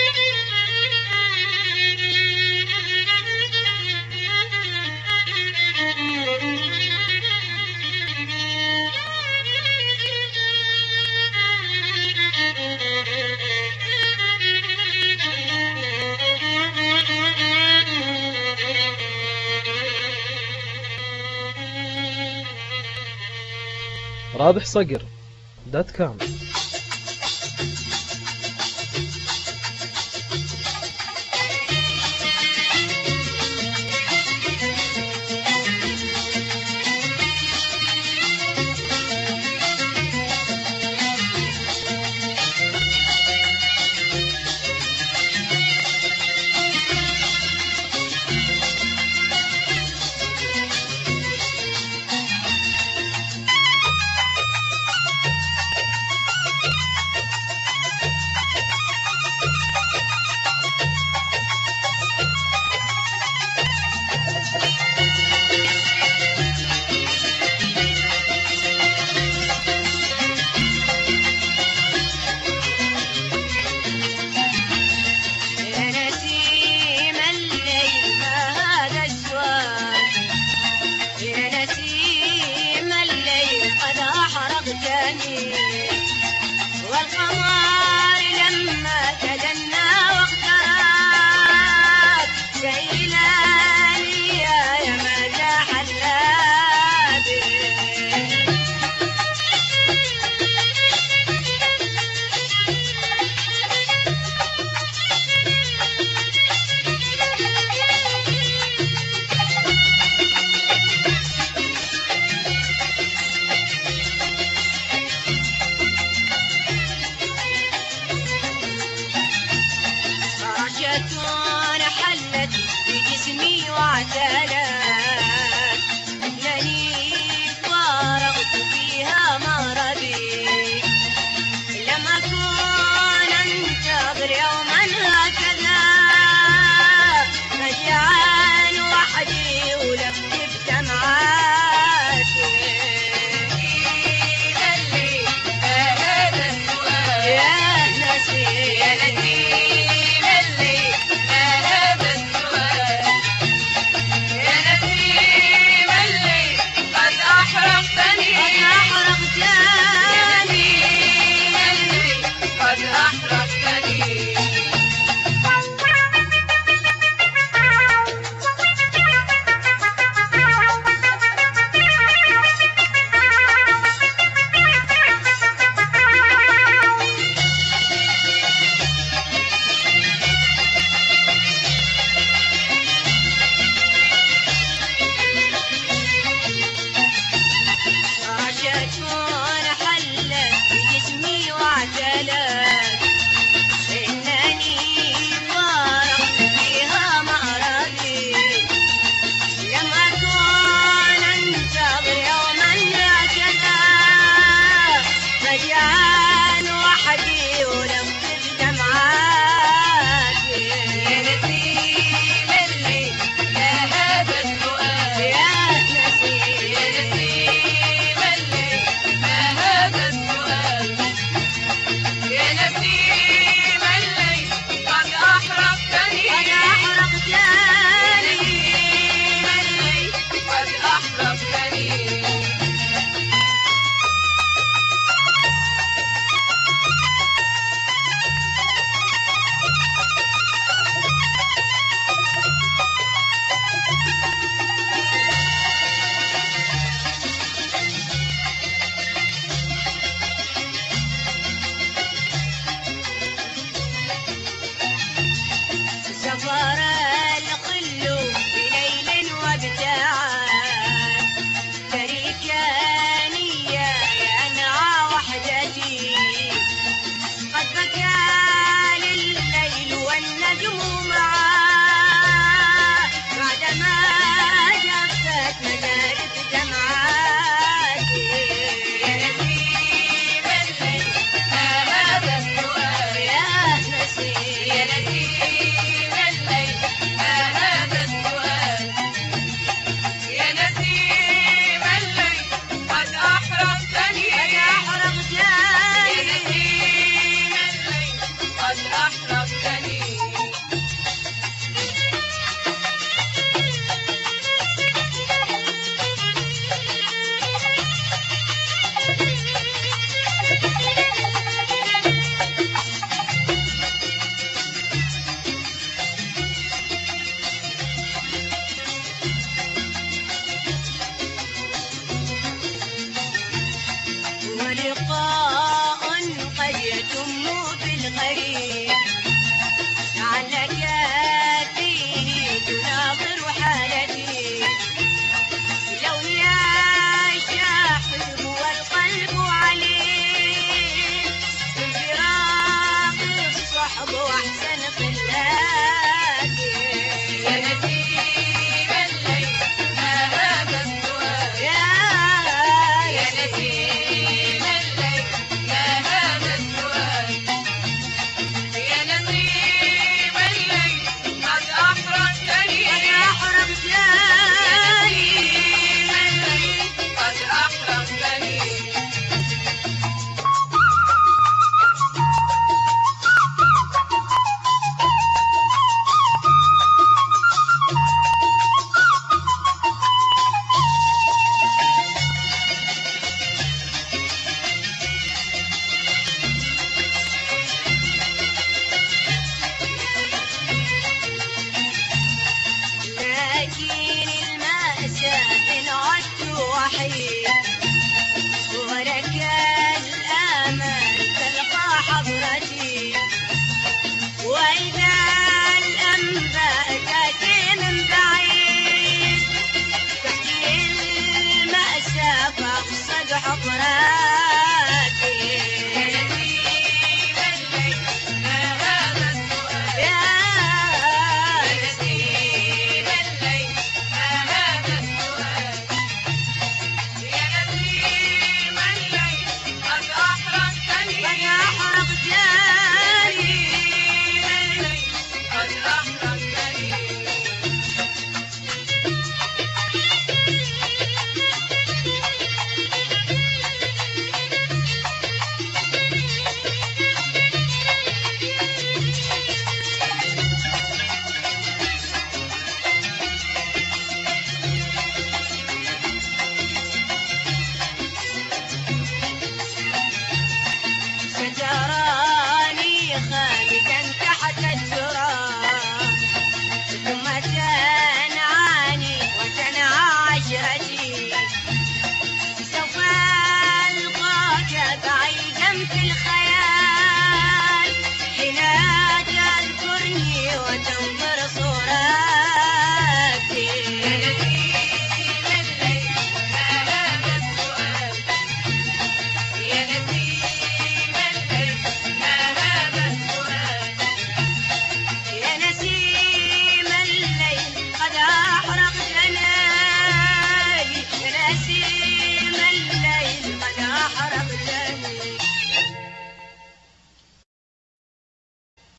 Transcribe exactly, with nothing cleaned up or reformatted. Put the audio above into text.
رابح صقر دوت كوم. والقمر لما تجنى واقترب سيلاني يا مزاح اللابي حلت بجسمي واعتلت لاني فارقت فيها مرضي لم اكن انتظر يوما هكذا مجعان وحدي ولفت بدمعاتي يا ناسي يا لطيف Yeah. واحسن خلاتي يا نسيم الليل ما هذا السؤال يا يا نسيم الليل ما هذا السؤال يا نسيم الليل قد أحرقتني قد أحرقتني قد أحرقتني لكن المأساة إن عدت وحيد ولك الآمال تلقى حضرتي وإذا الأنباء تأتي من بعيد تحكي المأساة فأقصد حضراتي يا نسيم الليل ما هذا السؤال يا نسيم الليل ما هذا السؤال يا نسيم الليل قد أحرقتني قد أحرقتني قد أحرقتني ستراني خالدا تحت التراب ثم تنعاني وتنعى عشرتي سوف ألقاك بعيدا في الخيال حين تذكرني وتنظر صورتي يا نسيم الليل ما هذا السؤال يا نسيم الليل ما هذا السؤال يا نسيم الليل قد أحرقت ليالي يا نسيم